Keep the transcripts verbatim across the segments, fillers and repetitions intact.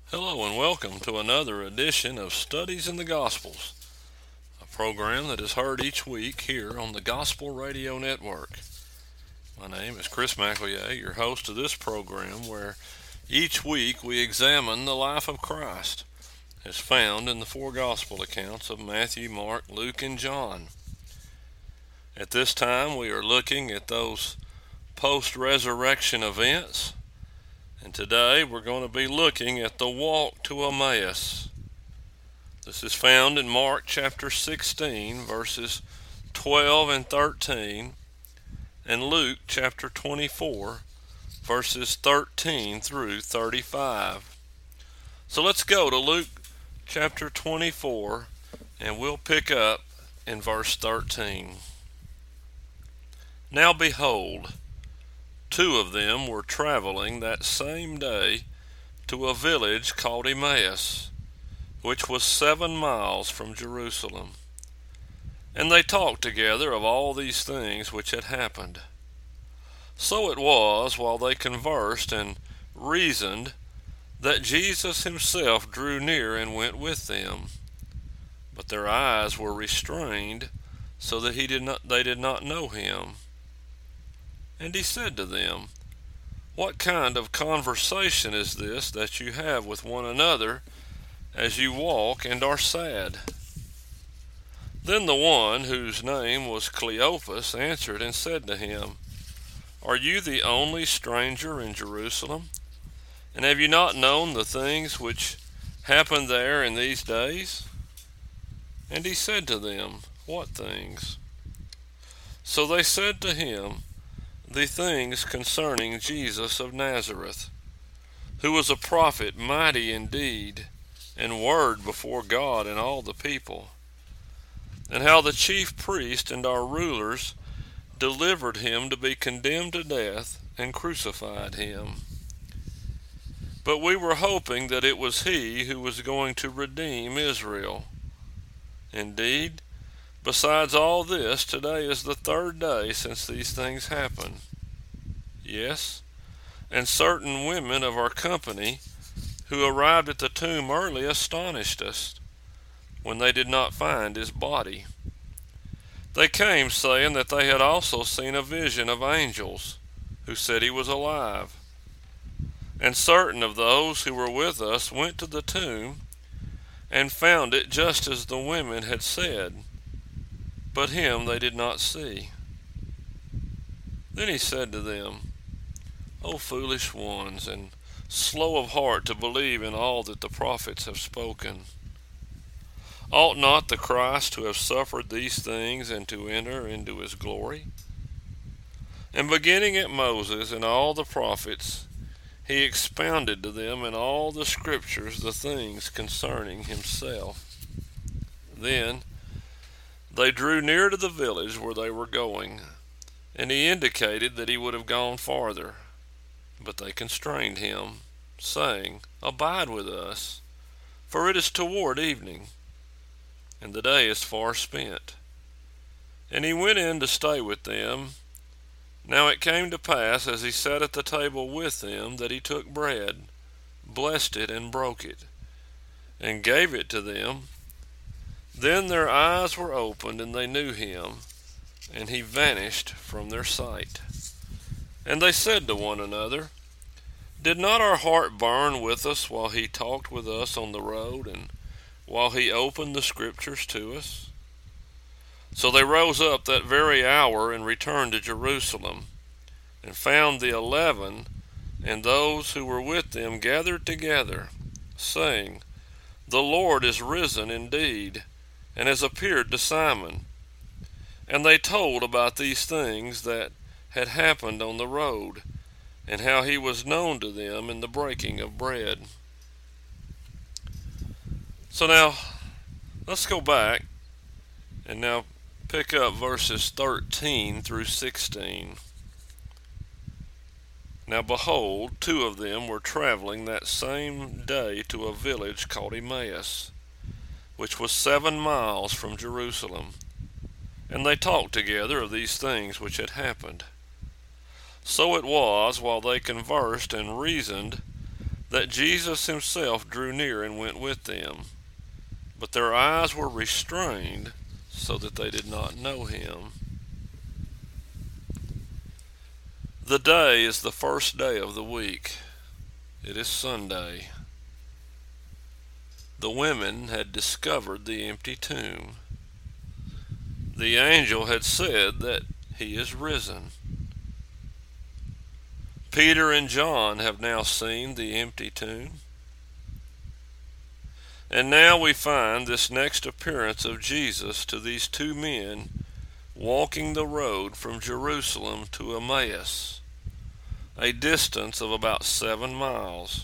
Hello and welcome to another edition of Studies in the Gospels, a program that is heard each week here on the Gospel Radio Network. My name is Chris McEllier, your host of this program, where each week we examine the life of Christ as found in the four Gospel accounts of Matthew, Mark, Luke, and John. At this time we are looking at those post-resurrection events, and today we're going to be looking at the walk to Emmaus. This is found in Mark chapter sixteen, verses twelve and thirteen, and Luke chapter twenty-four, verses thirteen through thirty-five. So let's go to Luke chapter twenty-four, and we'll pick up in verse thirteen. Now behold, two of them were traveling that same day to a village called Emmaus, which was seven miles from Jerusalem. And they talked together of all these things which had happened. So it was, while they conversed and reasoned, that Jesus himself drew near and went with them. But their eyes were restrained, so that he did not, they did not know him. And he said to them, What kind of conversation is this that you have with one another as you walk and are sad? Then the one, whose name was Cleopas, answered and said to him, Are you the only stranger in Jerusalem? And have you not known the things which happened there in these days? And he said to them, What things? So they said to him, The things concerning Jesus of Nazareth, who was a prophet, mighty in deed and word before God and all the people, and how the chief priest and our rulers delivered him to be condemned to death and crucified him. But we were hoping that it was he who was going to redeem Israel. Indeed, besides all this, today is the third day since these things happened. Yes, and certain women of our company who arrived at the tomb early astonished us when they did not find his body. They came saying that they had also seen a vision of angels who said he was alive. And certain of those who were with us went to the tomb and found it just as the women had said, but him they did not see. Then he said to them, O foolish ones, and slow of heart to believe in all that the prophets have spoken. Ought not the Christ to have suffered these things and to enter into his glory? And beginning at Moses and all the prophets, he expounded to them in all the scriptures the things concerning himself. Then they drew near to the village where they were going, and he indicated that he would have gone farther. But they constrained him, saying, Abide with us, for it is toward evening, and the day is far spent. And he went in to stay with them. Now it came to pass, as he sat at the table with them, that he took bread, blessed it, and broke it, and gave it to them. Then their eyes were opened, and they knew him, and he vanished from their sight. And they said to one another, Did not our heart burn with us while he talked with us on the road, and while he opened the scriptures to us? So they rose up that very hour and returned to Jerusalem, and found the eleven and those who were with them gathered together, saying, The Lord is risen indeed, and has appeared to Simon. And they told about these things that had happened on the road, and how he was known to them in the breaking of bread. So now, let's go back and now pick up verses thirteen through sixteen. Now behold, two of them were traveling that same day to a village called Emmaus, which was seven miles from Jerusalem. And they talked together of these things which had happened. So it was, while they conversed and reasoned, that Jesus himself drew near and went with them, but their eyes were restrained so that they did not know him. The day is the first day of the week. It is Sunday. The women had discovered the empty tomb. The angel had said that he is risen. Peter and John have now seen the empty tomb. And now we find this next appearance of Jesus to these two men walking the road from Jerusalem to Emmaus, a distance of about seven miles.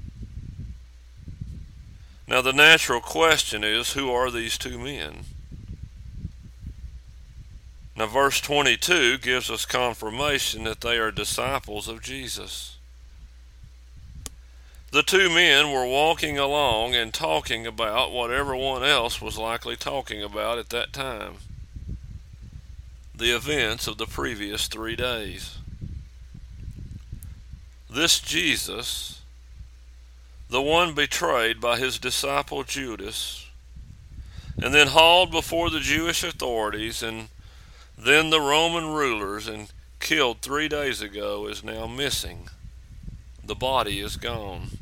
Now the natural question is, who are these two men? Now verse twenty-two gives us confirmation that they are disciples of Jesus. The two men were walking along and talking about what everyone else was likely talking about at that time: the events of the previous three days. This Jesus, the one betrayed by his disciple Judas, and then hauled before the Jewish authorities and then the Roman rulers and killed three days ago, is now missing. The body is gone.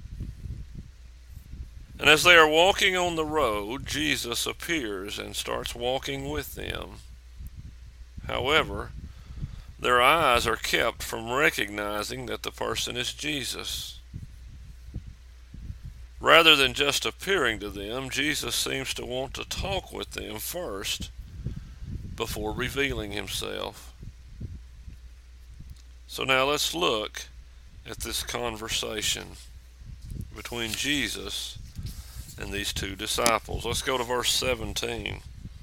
And as they are walking on the road, Jesus appears and starts walking with them. However, their eyes are kept from recognizing that the person is Jesus. Rather than just appearing to them, Jesus seems to want to talk with them first before revealing himself. So now let's look at this conversation between Jesus and these two disciples. Let's go to verse seventeen.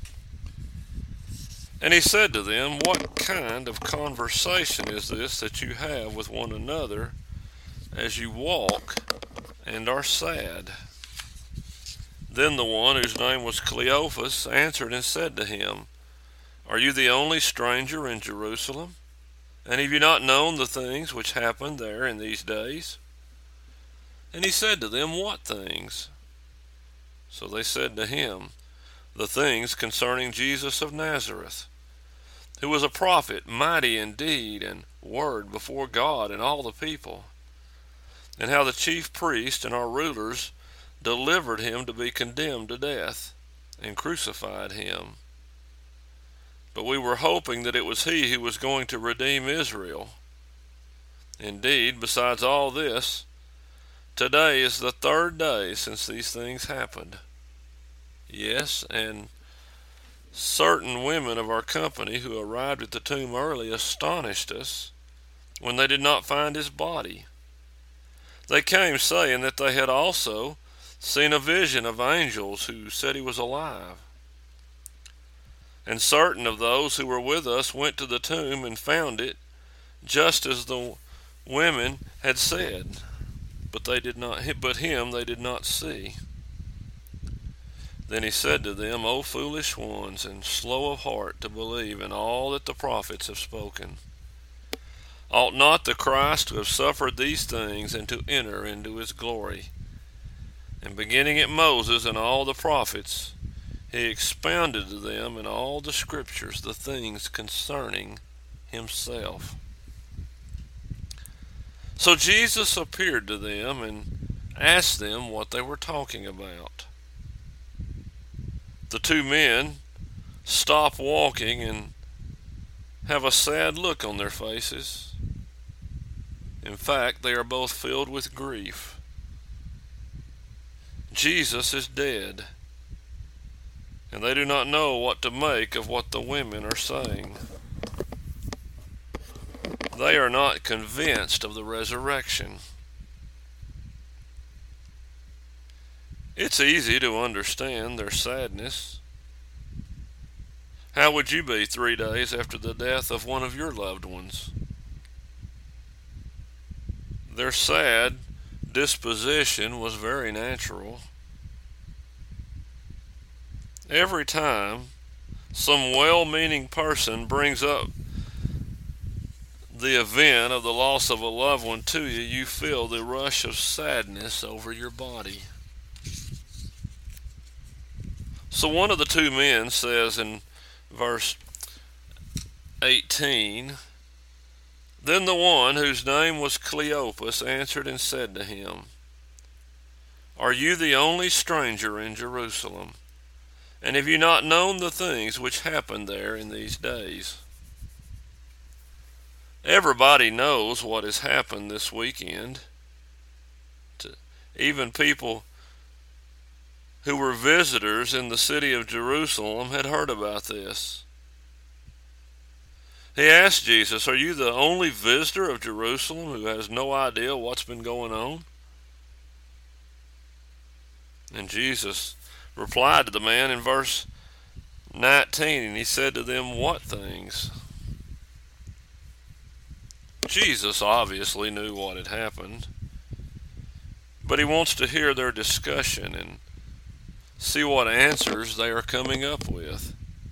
And he said to them, "What kind of conversation is this that you have with one another as you walk and are sad?" Then the one whose name was Cleophas answered and said to him, "Are you the only stranger in Jerusalem? And have you not known the things which happened there in these days?" And he said to them, "What things?" So they said to him, "The things concerning Jesus of Nazareth, who was a prophet, mighty in deed and word before God and all the people, and how the chief priests and our rulers delivered him to be condemned to death and crucified him. But we were hoping that it was he who was going to redeem Israel. Indeed, besides all this, today is the third day since these things happened. Yes, and certain women of our company who arrived at the tomb early astonished us when they did not find his body. They came saying that they had also seen a vision of angels who said he was alive. And certain of those who were with us went to the tomb and found it just as the women had said, but they did not, but him they did not see." Then he said to them, "O foolish ones, and slow of heart to believe in all that the prophets have spoken. Ought not the Christ to have suffered these things and to enter into his glory? And beginning at Moses and all the prophets, he expounded to them in all the scriptures the things concerning himself." So Jesus appeared to them and asked them what they were talking about. The two men stop walking and have a sad look on their faces. In fact, they are both filled with grief. Jesus is dead, and they do not know what to make of what the women are saying. They are not convinced of the resurrection. It's easy to understand their sadness. How would you be three days after the death of one of your loved ones? Their sad disposition was very natural. Every time some well-meaning person brings up the event of the loss of a loved one to you, you feel the rush of sadness over your body. So one of the two men says in verse eighteen, "Then the one whose name was Cleopas answered and said to him, Are you the only stranger in Jerusalem? And have you not known the things which happened there in these days?" Everybody knows what has happened this weekend. To even people who were visitors in the city of Jerusalem had heard about this. He asked Jesus, "Are you the only visitor of Jerusalem who has no idea what's been going on?" And Jesus replied to the man in verse nineteen, and he said to them, "What things?" Jesus obviously knew what had happened, but he wants to hear their discussion and see what answers they are coming up with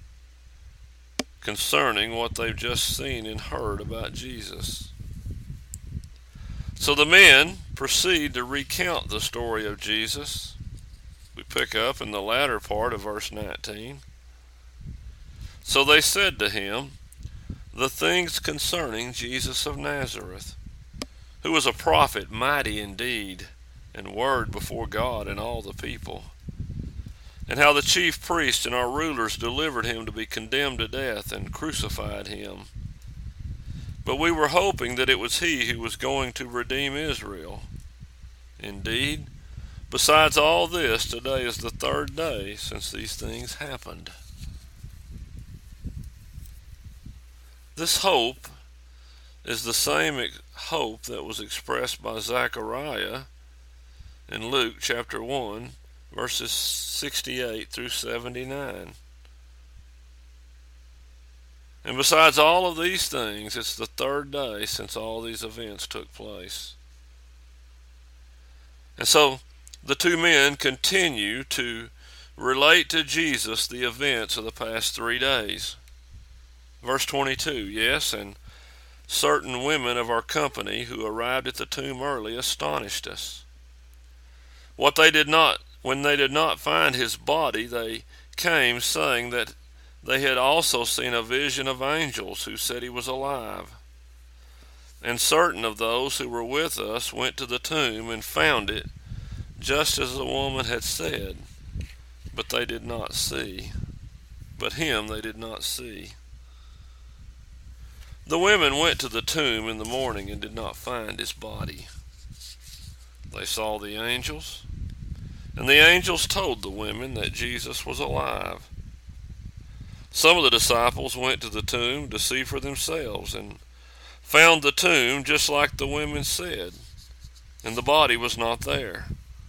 concerning what they've just seen and heard about Jesus. So the men proceed to recount the story of Jesus. We pick up in the latter part of verse nineteen. So they said to him, "The things concerning Jesus of Nazareth, who was a prophet, mighty in deed and word before God and all the people, and how the chief priests and our rulers delivered him to be condemned to death and crucified him. But we were hoping that it was he who was going to redeem Israel. Indeed, besides all this, today is the third day since these things happened." This hope is the same hope that was expressed by Zechariah in Luke chapter one, verses sixty-eight through seventy-nine. And besides all of these things, it's the third day since all these events took place. And so the two men continue to relate to Jesus the events of the past three days. Verse twenty-two, "Yes, and certain women of our company who arrived at the tomb early astonished us. What they did not, when they did not find his body, they came saying that they had also seen a vision of angels who said he was alive. And certain of those who were with us went to the tomb and found it just as the woman had said, but they did not see. But him they did not see. The women went to the tomb in the morning and did not find his body. They saw the angels, and the angels told the women that Jesus was alive. Some of the disciples went to the tomb to see for themselves and found the tomb just like the women said, and the body was not there."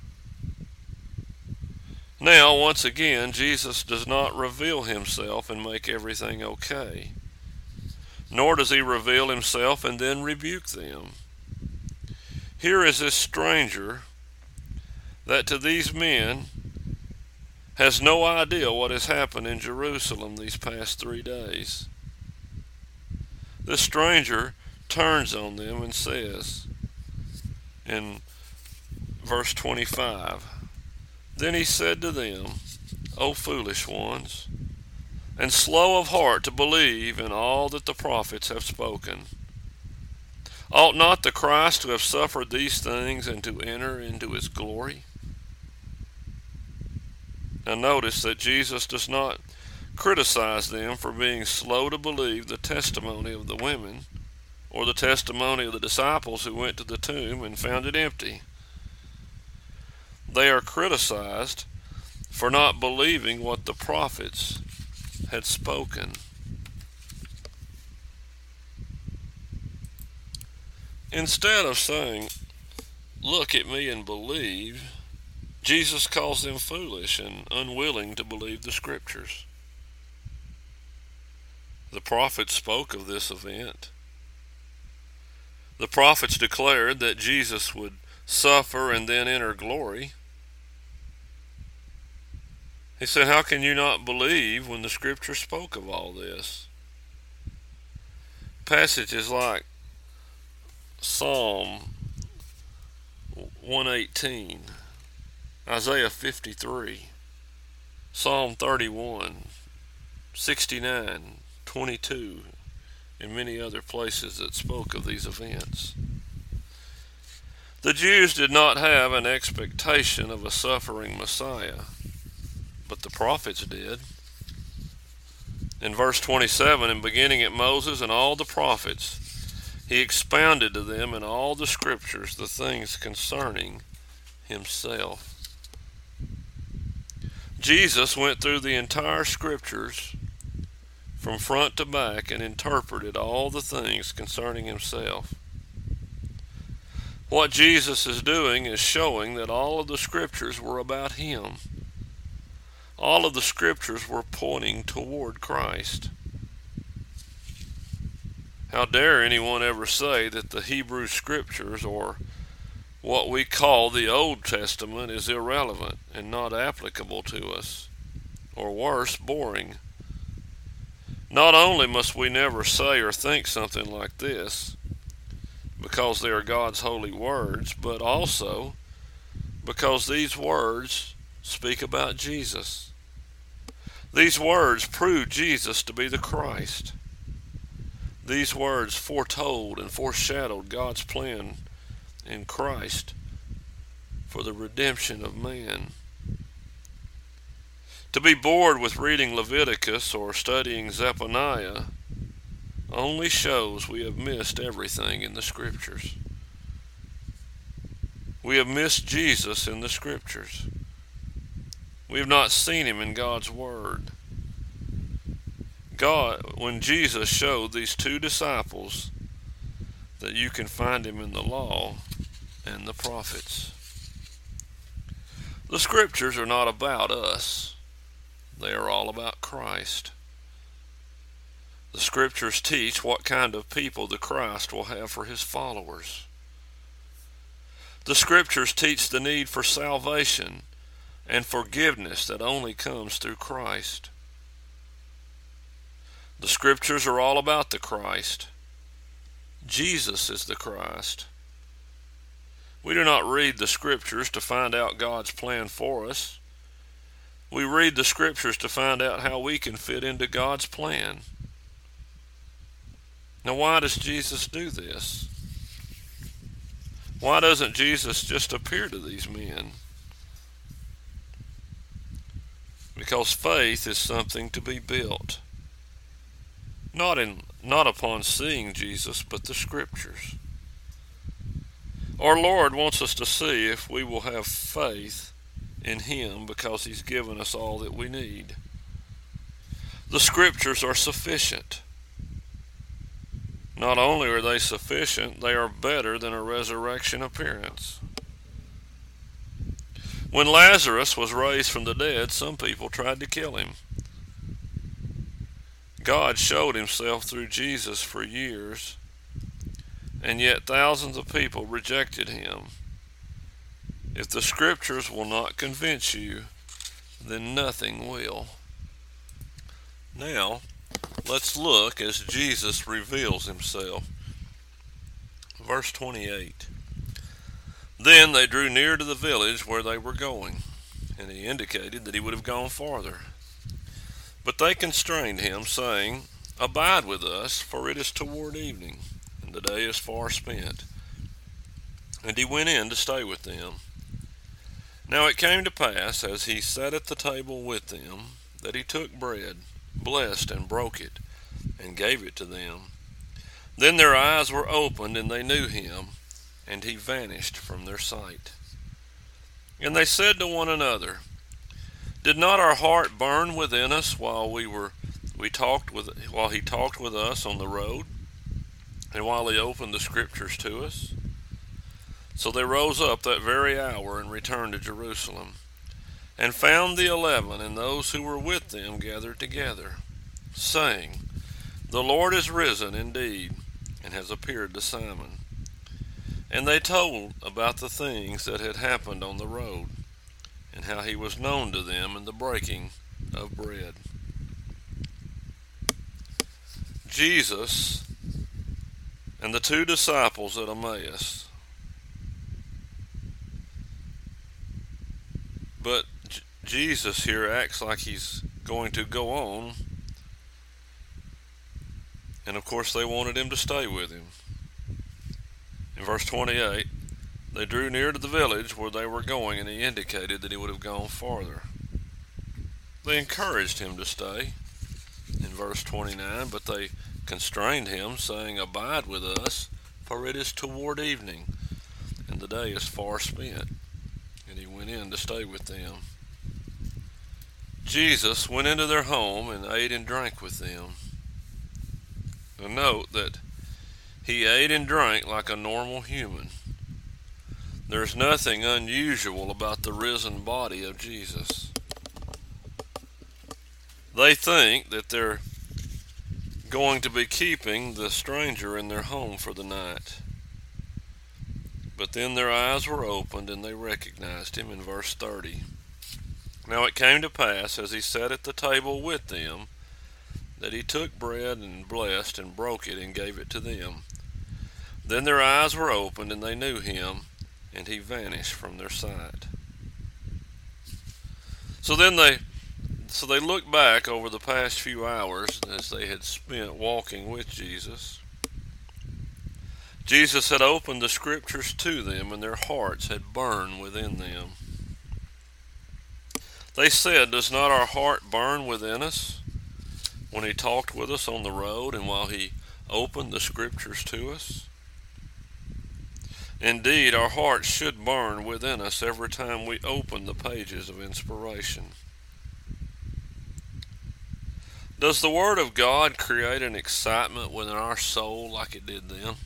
Now, once again, Jesus does not reveal himself and make everything okay, nor does he reveal himself and then rebuke them. Here is this stranger that to these men has no idea what has happened in Jerusalem these past three days. This stranger turns on them and says in verse twenty-five, "Then he said to them, O foolish ones, and slow of heart to believe in all that the prophets have spoken. Ought not the Christ to have suffered these things and to enter into his glory?" Now notice that Jesus does not criticize them for being slow to believe the testimony of the women or the testimony of the disciples who went to the tomb and found it empty. They are criticized for not believing what the prophets had spoken. Instead of saying, "Look at me and believe," Jesus calls them foolish and unwilling to believe the scriptures. The prophets spoke of this event. The prophets declared that Jesus would suffer and then enter glory. He said, how can you not believe when the scripture spoke of all this? Passages like Psalm one eighteen, Isaiah fifty-three, Psalm thirty-one, sixty-nine, twenty-two, and many other places that spoke of these events. The Jews did not have an expectation of a suffering Messiah, but the prophets did. In verse twenty-seven, and beginning at Moses and all the prophets, he expounded to them in all the scriptures the things concerning himself. Jesus went through the entire scriptures from front to back and interpreted all the things concerning himself. What Jesus is doing is showing that all of the scriptures were about him. All of the scriptures were pointing toward Christ. How dare anyone ever say that the Hebrew scriptures, or what we call the Old Testament, is irrelevant and not applicable to us, or worse, boring. Not only must we never say or think something like this, because they are God's holy words, but also because these words speak about Jesus. These words prove Jesus to be the Christ. These words foretold and foreshadowed God's plan in Christ for the redemption of man. To be bored with reading Leviticus or studying Zephaniah only shows we have missed everything in the Scriptures. We have missed Jesus in the Scriptures. We have not seen him in God's Word. God, when Jesus showed these two disciples that you can find him in the law and the prophets. The Scriptures are not about us. They are all about Christ. The Scriptures teach what kind of people the Christ will have for his followers. The Scriptures teach the need for salvation and forgiveness that only comes through Christ. The Scriptures are all about the Christ. Jesus is the Christ. We do not read the Scriptures to find out God's plan for us. We read the Scriptures to find out how we can fit into God's plan. Now, why does Jesus do this? Why doesn't Jesus just appear to these men? Because faith is something to be built. Not in, not upon seeing Jesus, but the Scriptures. Our Lord wants us to see if we will have faith in him because he's given us all that we need. The Scriptures are sufficient. Not only are they sufficient, they are better than a resurrection appearance. When Lazarus was raised from the dead, some people tried to kill him. God showed himself through Jesus for years, and yet thousands of people rejected him. If the Scriptures will not convince you, then nothing will. Now, let's look as Jesus reveals himself. Verse twenty-eight. Then they drew near to the village where they were going, and he indicated that he would have gone farther. But they constrained him, saying, Abide with us, for it is toward evening, and the day is far spent. And he went in to stay with them. Now it came to pass, as he sat at the table with them, that he took bread, blessed and broke it, and gave it to them. Then their eyes were opened, and they knew him, and he vanished from their sight. And they said to one another, Did not our heart burn within us while we were we talked with while he talked with us on the road, and while he opened the Scriptures to us? So they rose up that very hour and returned to Jerusalem, and found the eleven and those who were with them gathered together, saying, The Lord is risen indeed, and has appeared to Simon. And they told about the things that had happened on the road, and how he was known to them in the breaking of bread. and the two disciples at Emmaus. But J- Jesus here acts like he's going to go on, and of course they wanted him to stay with him. In verse twenty-eight, they drew near to the village where they were going, and he indicated that he would have gone farther. They encouraged him to stay. In verse twenty-nine, but they constrained him, saying, "Abide with us, for it is toward evening, and the day is far spent." And he went in to stay with them. Jesus went into their home and ate and drank with them. Now note that he ate and drank like a normal human. There's nothing unusual about the risen body of Jesus. They think that they're going to be keeping the stranger in their home for the night. But then their eyes were opened and they recognized him in verse thirty. Now it came to pass, as he sat at the table with them, that he took bread and blessed and broke it and gave it to them. Then their eyes were opened and they knew him, and he vanished from their sight. So then they So they looked back over the past few hours as they had spent walking with Jesus. Jesus had opened the scriptures to them, and their hearts had burned within them. They said, "Does not our heart burn within us when he talked with us on the road and while he opened the scriptures to us?" Indeed, our hearts should burn within us every time we open the pages of inspiration. Does the Word of God create an excitement within our soul like it did then?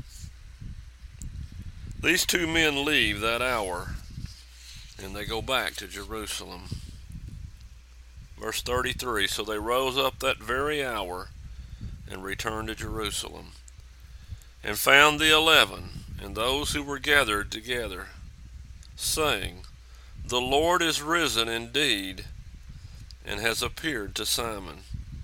These two men leave that hour and they go back to Jerusalem. Verse thirty-three, so they rose up that very hour and returned to Jerusalem, and found the eleven and those who were gathered together, saying, "The Lord is risen indeed, and has appeared to Simon."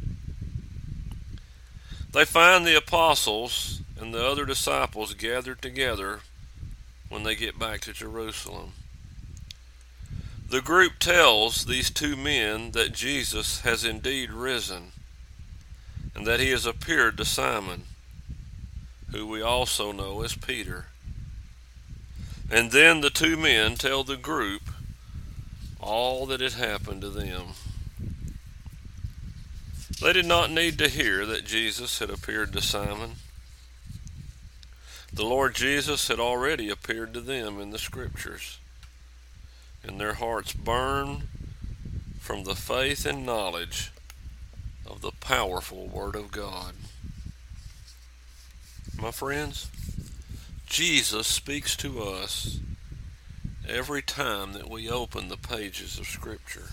They find the apostles and the other disciples gathered together when they get back to Jerusalem. The group tells these two men that Jesus has indeed risen, and that he has appeared to Simon, who we also know as Peter. And then the two men tell the group all that had happened to them. They did not need to hear that Jesus had appeared to Simon. The Lord Jesus had already appeared to them in the scriptures, and their hearts burned from the faith and knowledge of the powerful Word of God. My friends, Jesus speaks to us every time that we open the pages of Scripture.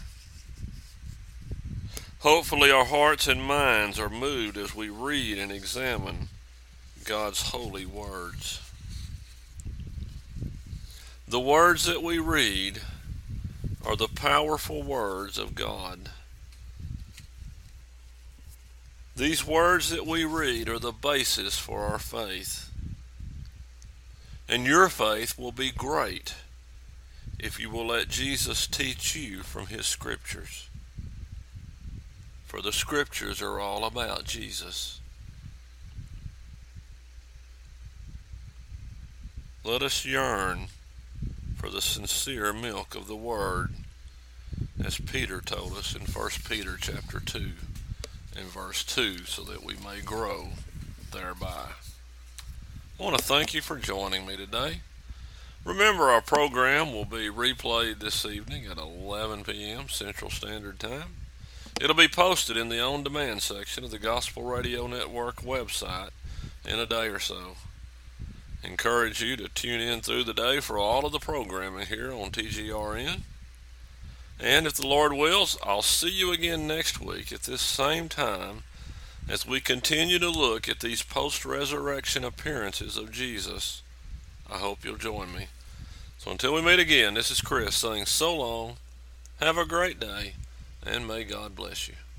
Hopefully our hearts and minds are moved as we read and examine God's holy words. The words that we read are the powerful words of God. These words that we read are the basis for our faith. And your faith will be great if you will let Jesus teach you from his scriptures. For the scriptures are all about Jesus. Let us yearn for the sincere milk of the Word, as Peter told us in First Peter chapter two and verse two, so that we may grow thereby. I want to thank you for joining me today. Remember, our program will be replayed this evening at eleven p.m. Central Standard Time. It'll be posted in the on-demand section of the Gospel Radio Network website in a day or so. Encourage you to tune in through the day for all of the programming here on T G R N. And if the Lord wills, I'll see you again next week at this same time as we continue to look at these post-resurrection appearances of Jesus. I hope you'll join me. So until we meet again, this is Chris saying so long, have a great day, and may God bless you.